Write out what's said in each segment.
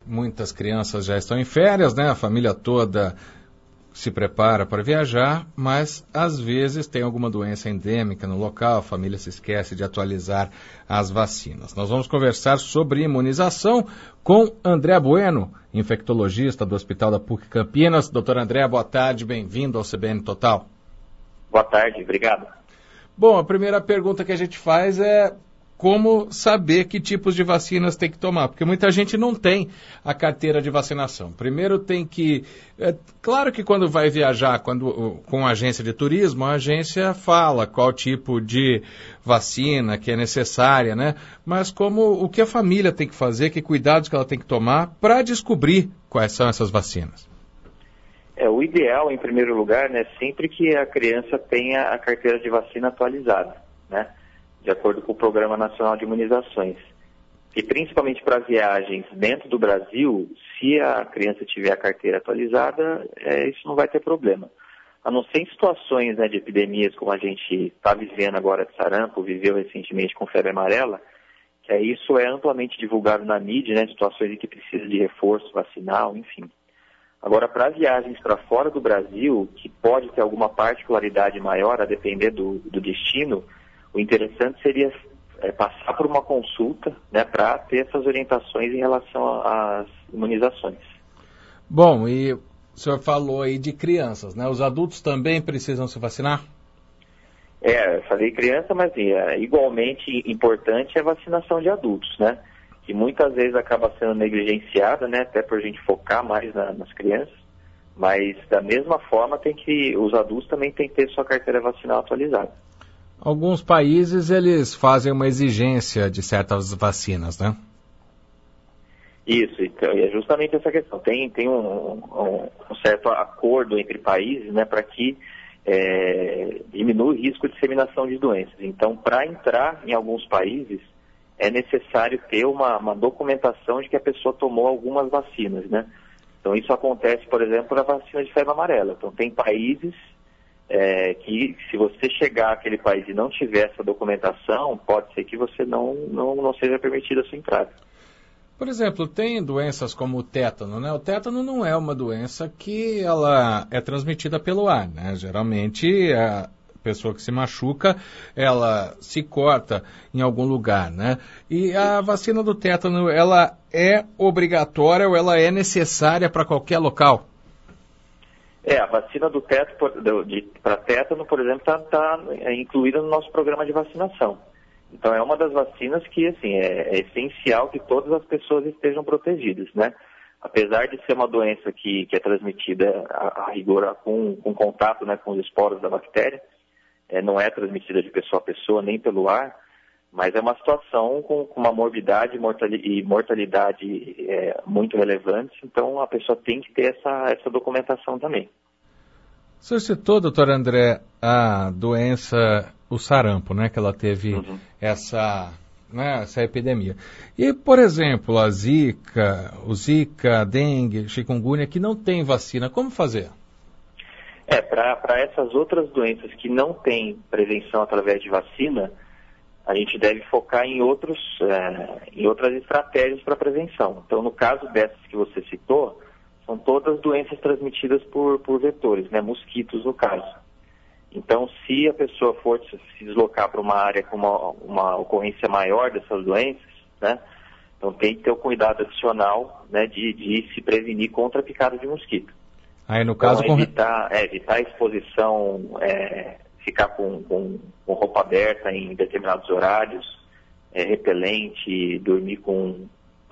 muitas crianças já estão em férias, né? A família toda se prepara para viajar, mas às vezes tem alguma doença endêmica no local, a família se esquece de atualizar as vacinas. Nós vamos conversar sobre imunização com André Bueno, infectologista do Hospital da PUC Campinas. Doutor André, boa tarde, bem-vindo ao CBN Total. Boa tarde, obrigado. Bom, a primeira pergunta que a gente faz é como saber que tipos de vacinas tem que tomar, porque muita gente não tem a carteira de vacinação. Primeiro tem que... claro que quando vai viajar com a agência de turismo, a agência fala qual tipo de vacina que é necessária, né? Mas o que a família tem que fazer, que cuidados que ela tem que tomar para descobrir quais são essas vacinas? O ideal, em primeiro lugar, né, sempre que a criança tenha a carteira de vacina atualizada, né? De acordo com o Programa Nacional de Imunizações. E principalmente para viagens dentro do Brasil, se a criança tiver a carteira atualizada, isso não vai ter problema. A não ser em situações, né, de epidemias como a gente está vivendo agora de sarampo, viveu recentemente com febre amarela, que isso é amplamente divulgado na mídia, né, situações em que precisa de reforço vacinal, enfim. Agora, para viagens para fora do Brasil, que pode ter alguma particularidade maior a depender do destino, o interessante seria passar por uma consulta, né, para ter essas orientações em relação às imunizações. Bom, e o senhor falou aí de crianças, né? Os adultos também precisam se vacinar? Eu falei criança, mas igualmente importante é a vacinação de adultos, né? Que muitas vezes acaba sendo negligenciada, né? Até por a gente focar mais nas crianças. Mas da mesma forma os adultos também têm que ter sua carteira vacinal atualizada. Alguns países, eles fazem uma exigência de certas vacinas, né? Isso, então, é justamente essa questão. Tem um certo acordo entre países, né, para que diminua o risco de disseminação de doenças. Então, para entrar em alguns países, é necessário ter uma documentação de que a pessoa tomou algumas vacinas, né? Então, isso acontece, por exemplo, na vacina de febre amarela. Então, tem países... que se você chegar àquele país e não tiver essa documentação, pode ser que você não seja permitida a sua entrada. Por exemplo, tem doenças como o tétano, né? O tétano não é uma doença que ela é transmitida pelo ar, né? Geralmente a pessoa que se machuca, ela se corta em algum lugar, né? E a vacina do tétano, ela é obrigatória ou ela é necessária para qualquer local? A vacina do para tétano, por exemplo, está incluída no nosso programa de vacinação. Então, é uma das vacinas que, assim, é essencial que todas as pessoas estejam protegidas, né? Apesar de ser uma doença que é transmitida a rigor com contato, né, com os esporos da bactéria, não é transmitida de pessoa a pessoa, nem pelo ar, mas é uma situação com uma morbidade e mortalidade muito relevantes, então a pessoa tem que ter essa documentação também. O senhor citou, doutor André, a doença, o sarampo, né, que ela teve essa epidemia. E, por exemplo, a Zika, a dengue, chikungunya, que não tem vacina, como fazer? Para essas outras doenças que não têm prevenção através de vacina, a gente deve focar em outras estratégias para prevenção. Então, no caso dessas que você citou, são todas doenças transmitidas por vetores, né, mosquitos no caso. Então, se a pessoa for se deslocar para uma área com uma ocorrência maior dessas doenças, né, então tem que ter o cuidado adicional, né, de se prevenir contra a picada de mosquito. Aí, no caso, então, evitar a exposição, ficar com roupa aberta em determinados horários, repelente, dormir com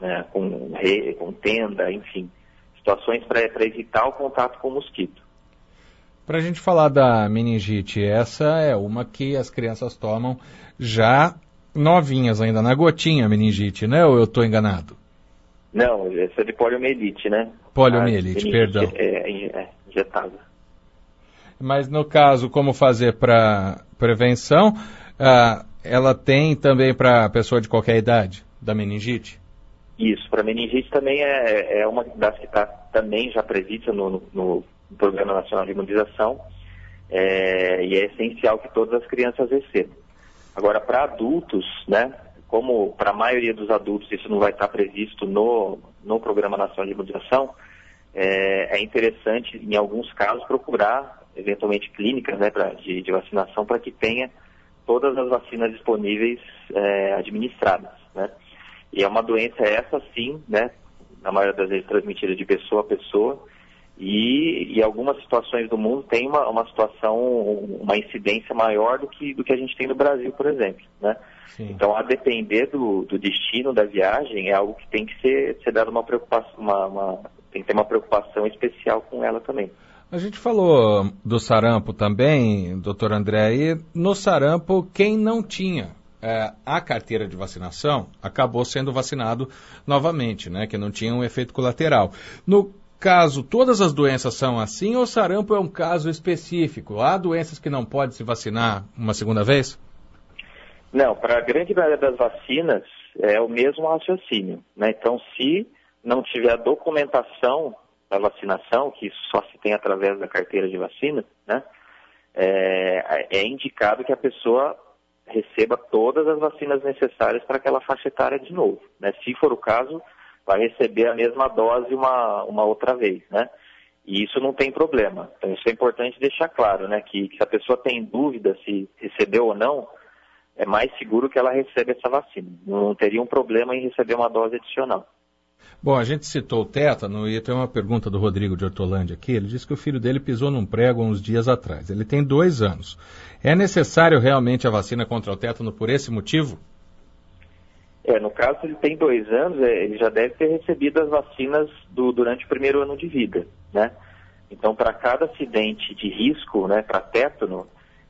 tenda, enfim, situações para evitar o contato com o mosquito. Para a gente falar da meningite, essa é uma que as crianças tomam já novinhas ainda, na gotinha a meningite, né? Ou eu estou enganado? Não, essa é de poliomielite, né? Poliomielite, perdão. Injetada. Mas no caso, como fazer para prevenção, ela tem também para pessoa de qualquer idade, da meningite? Isso, para meningite também é uma das que está também já prevista no Programa Nacional de Imunização, e é essencial que todas as crianças recebam. Agora, para adultos, né, como para a maioria dos adultos isso não vai estar previsto no Programa Nacional de Imunização, é interessante, em alguns casos, procurar, eventualmente, clínicas, né, de vacinação para que tenha todas as vacinas disponíveis administradas, né? E é uma doença essa, sim, né, na maioria das vezes transmitida de pessoa a pessoa, e algumas situações do mundo tem uma incidência maior do que a gente tem no Brasil, por exemplo, né? Sim. Então, a depender do destino da viagem, é algo que tem que ser dado uma preocupação, tem que ter uma preocupação especial com ela também. A gente falou do sarampo também, doutor André, e no sarampo, quem não tinha a carteira de vacinação acabou sendo vacinado novamente, né? Que não tinha um efeito colateral. No caso, todas as doenças são assim ou o sarampo é um caso específico? Há doenças que não pode se vacinar uma segunda vez? Não, para a grande maioria das vacinas é o mesmo raciocínio, né? Então, se não tiver a documentação da vacinação, que isso só se tem através da carteira de vacina, né? É indicado que a pessoa receba todas as vacinas necessárias para aquela faixa etária de novo, né? Se for o caso, vai receber a mesma dose uma outra vez, né? E isso não tem problema. Então, isso é importante deixar claro, né? Que se a pessoa tem dúvida se recebeu ou não, é mais seguro que ela receba essa vacina. Não teria um problema em receber uma dose adicional. Bom, a gente citou o tétano e tem uma pergunta do Rodrigo de Hortolândia aqui. Ele disse que o filho dele pisou num prego uns dias atrás. Ele tem 2 anos. É necessário realmente a vacina contra o tétano por esse motivo? No caso, ele tem 2 anos, ele já deve ter recebido as vacinas durante o primeiro ano de vida, né? Então, para cada acidente de risco, né, para tétano,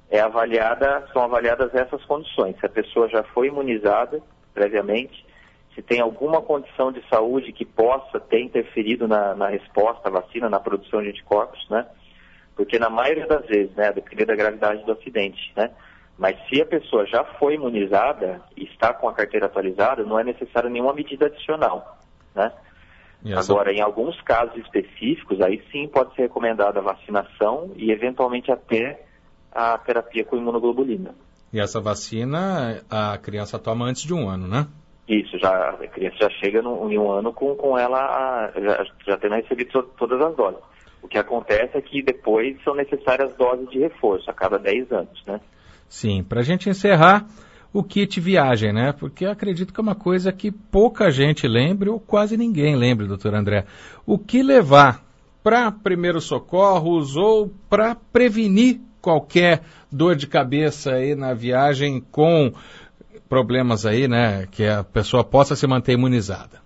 são avaliadas essas condições. Se a pessoa já foi imunizada previamente, se tem alguma condição de saúde que possa ter interferido na resposta à vacina, na produção de anticorpos, né? Porque na maioria das vezes, né, depende da gravidade do acidente, né? Mas se a pessoa já foi imunizada e está com a carteira atualizada, não é necessária nenhuma medida adicional, né? Agora, em alguns casos específicos, aí sim pode ser recomendada a vacinação e eventualmente até a terapia com imunoglobulina. E essa vacina a criança toma antes de 1 ano, né? Isso, a criança já chega em 1 ano com ela já tendo recebido todas as doses. O que acontece é que depois são necessárias doses de reforço a cada 10 anos, né? Sim, para a gente encerrar, o kit viagem, né? Porque eu acredito que é uma coisa que pouca gente lembra ou quase ninguém lembra, doutor André. O que levar para primeiros socorros ou para prevenir qualquer dor de cabeça aí na viagem com problemas aí, né? Que a pessoa possa se manter imunizada.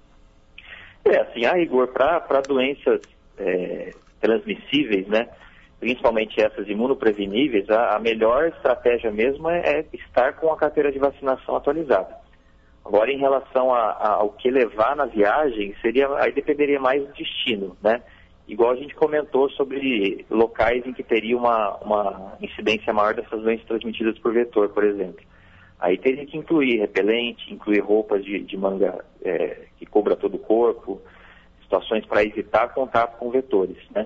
Assim, a rigor, para doenças transmissíveis, né? Principalmente essas imunopreveníveis, a melhor estratégia mesmo é estar com a carteira de vacinação atualizada. Agora, em relação ao que levar na viagem, aí dependeria mais do destino, né? Igual a gente comentou sobre locais em que teria uma incidência maior dessas doenças transmitidas por vetor, por exemplo. Aí teria que incluir repelente, incluir roupas de manga que cubra todo o corpo, situações para evitar contato com vetores, né?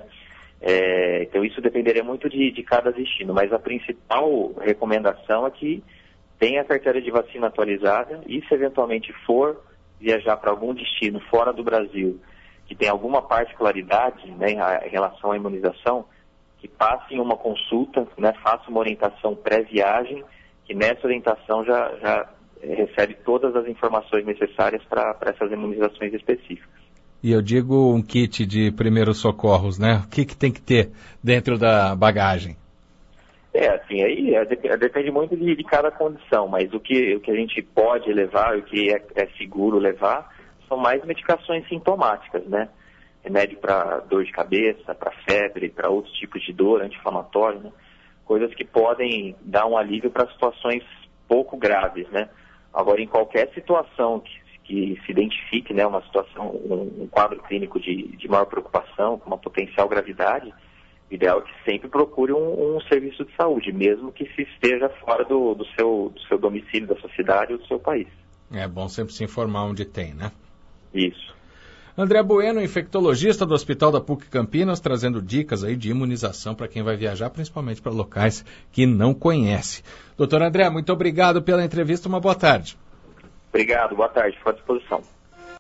Então isso dependeria muito de cada destino, mas a principal recomendação é que tenha a carteira de vacina atualizada e se eventualmente for viajar para algum destino fora do Brasil que tem alguma particularidade, né, em relação à imunização, que passe em uma consulta, né, faça uma orientação pré-viagem, que nessa orientação já recebe todas as informações necessárias para essas imunizações específicas. E eu digo um kit de primeiros socorros, né? O que tem que ter dentro da bagagem? Assim, aí depende muito de cada condição, mas o que a gente pode levar, o que é seguro levar, são mais medicações sintomáticas, né? Remédio para dor de cabeça, para febre, para outros tipos de dor, anti-inflamatório, né? Coisas que podem dar um alívio para situações pouco graves, né? Agora, em qualquer situação que se identifique, né, uma situação, um quadro clínico de maior preocupação, com uma potencial gravidade, o ideal é que sempre procure um serviço de saúde, mesmo que se esteja fora do seu domicílio, da sua cidade ou do seu país. É bom sempre se informar onde tem, né? Isso. André Bueno, infectologista do Hospital da PUC Campinas, trazendo dicas aí de imunização para quem vai viajar, principalmente para locais que não conhece. Doutor André, muito obrigado pela entrevista, uma boa tarde. Obrigado, boa tarde, fico à disposição.